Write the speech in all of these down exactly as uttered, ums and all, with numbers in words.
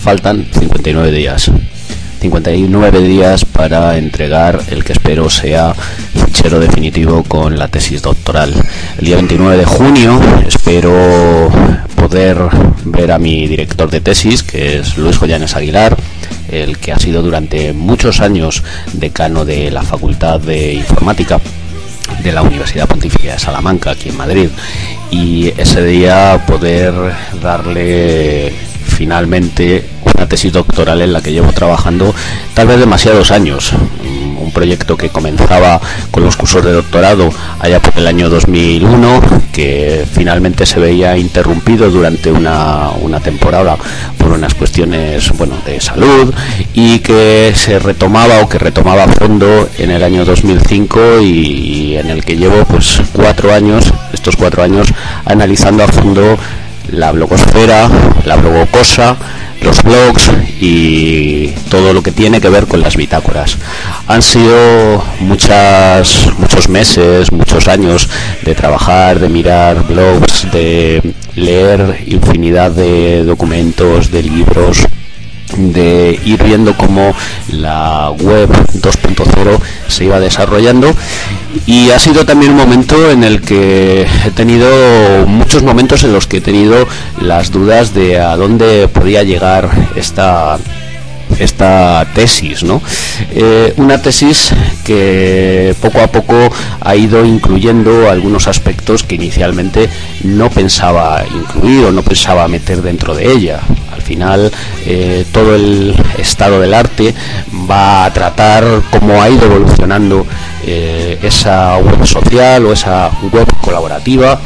faltan cincuenta y nueve días. cincuenta y nueve días para entregar el que espero sea fichero definitivo con la tesis doctoral. El día veintinueve de junio espero poder ver a mi director de tesis, que es Luis Joyanes Aguilar, el que ha sido durante muchos años decano de la Facultad de Informática de la Universidad Pontificia de Salamanca, aquí en Madrid, y ese día poder darle finalmente una tesis doctoral en la que llevo trabajando tal vez demasiados años. Un proyecto que comenzaba con los cursos de doctorado allá por el año dos mil uno, que finalmente se veía interrumpido durante una, una temporada por unas cuestiones, bueno, de salud, y que se retomaba o que retomaba a fondo en el año dos mil cinco, y, y en el que llevo pues cuatro años, estos cuatro años analizando a fondo la blogosfera, la blogocosa, los blogs y todo lo que tiene que ver con las bitácoras. Han sido muchas, muchos meses, muchos años de trabajar, de mirar blogs, de leer infinidad de documentos, de libros, de ir viendo cómo la web dos punto cero se iba desarrollando, y ha sido también un momento en el que he tenido muchos momentos en los que he tenido las dudas de a dónde podía llegar esta esta tesis, ¿no? Eh, una tesis que poco a poco ha ido incluyendo algunos aspectos que inicialmente no pensaba incluir o no pensaba meter dentro de ella. Al final, eh, todo el estado del arte va a tratar cómo ha ido evolucionando eh, esa web social o esa web colaborativa,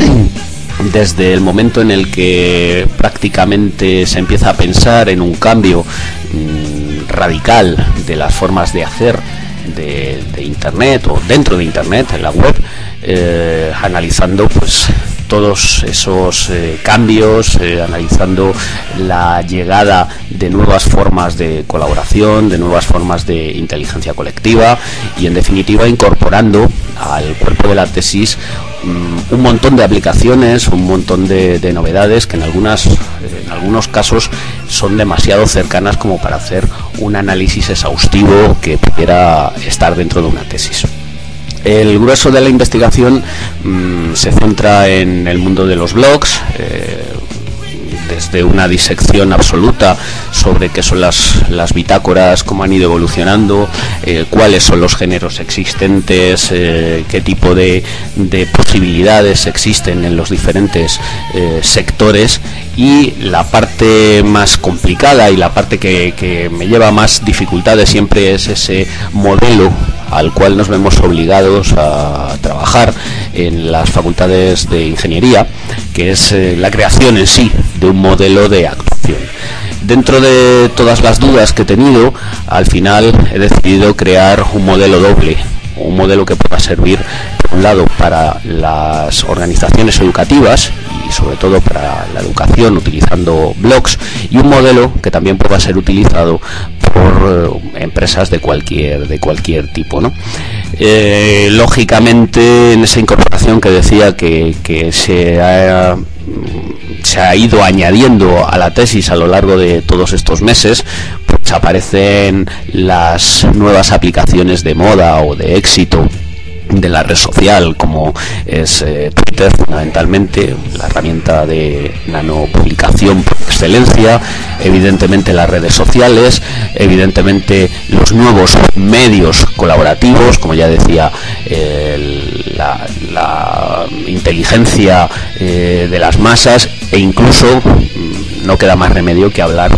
desde el momento en el que prácticamente se empieza a pensar en un cambio mmm, radical de las formas de hacer de, de Internet o dentro de Internet, en la web, eh, analizando pues todos esos eh, cambios, eh, analizando la llegada de nuevas formas de colaboración, de nuevas formas de inteligencia colectiva, y en definitiva incorporando al cuerpo de la tesis um, un montón de aplicaciones, un montón de, de novedades que en algunas en algunos casos son demasiado cercanas como para hacer un análisis exhaustivo que pudiera estar dentro de una tesis. El grueso de la investigación mmm, se centra en el mundo de los blogs, eh, desde una disección absoluta sobre qué son las, las bitácoras, cómo han ido evolucionando, eh, cuáles son los géneros existentes, eh, qué tipo de, de posibilidades existen en los diferentes eh, sectores, y la parte más complicada y la parte que, que me lleva más dificultades siempre es ese modelo al cual nos vemos obligados a trabajar en las facultades de ingeniería, que es eh, la creación en sí de un modelo de actuación. Dentro de todas las dudas que he tenido, al final he decidido crear un modelo doble, un modelo que pueda servir, por un lado, para las organizaciones educativas y sobre todo para la educación utilizando blogs, y un modelo que también pueda ser utilizado por eh, empresas de cualquier de cualquier tipo, ¿no? Eh, lógicamente, en esa incorporación que decía que, que se ha se ha ido añadiendo a la tesis a lo largo de todos estos meses, pues aparecen las nuevas aplicaciones de moda o de éxito de la red social, como es eh, Twitter, fundamentalmente la herramienta de nanopublicación por excelencia, evidentemente las redes sociales, evidentemente los nuevos medios colaborativos, como ya decía, eh, la, la inteligencia eh, de las masas, e incluso no queda más remedio que hablar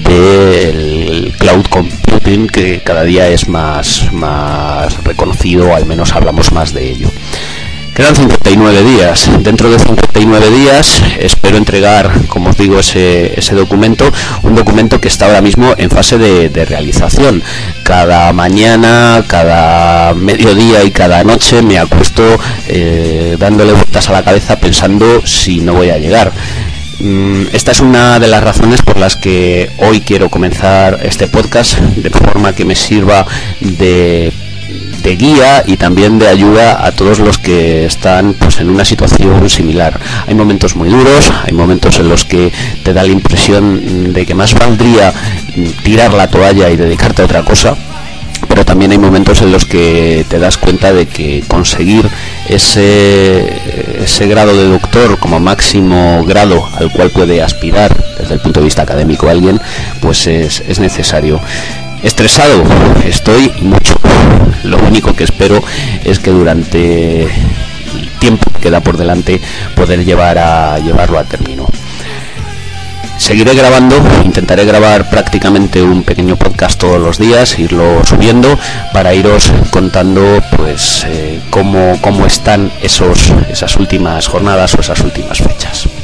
del cloud computing, que cada día es más, más reconocido, o al menos hablamos más de ello. Quedan cincuenta y nueve días. Dentro de cincuenta y nueve días espero entregar, como os digo, ese, ese documento, un documento que está ahora mismo en fase de, de realización. Cada mañana, cada mediodía y cada noche me acuesto eh, dándole vueltas a la cabeza pensando si no voy a llegar. Esta es una de las razones por las que hoy quiero comenzar este podcast, de forma que me sirva de de guía y también de ayuda a todos los que están pues en una situación similar. Hay momentos muy duros, hay momentos en los que te da la impresión de que más valdría tirar la toalla y dedicarte a otra cosa, pero también hay momentos en los que te das cuenta de que conseguir ese, ese grado de doctor como máximo grado al cual puede aspirar desde el punto de vista académico alguien, pues es, es necesario. Estresado estoy mucho. Lo único que espero es que durante el tiempo que queda por delante poder llevar a llevarlo a término. Seguiré grabando, intentaré grabar prácticamente un pequeño podcast todos los días, irlo subiendo para iros contando pues eh, cómo, cómo están esos, esas últimas jornadas o esas últimas fechas.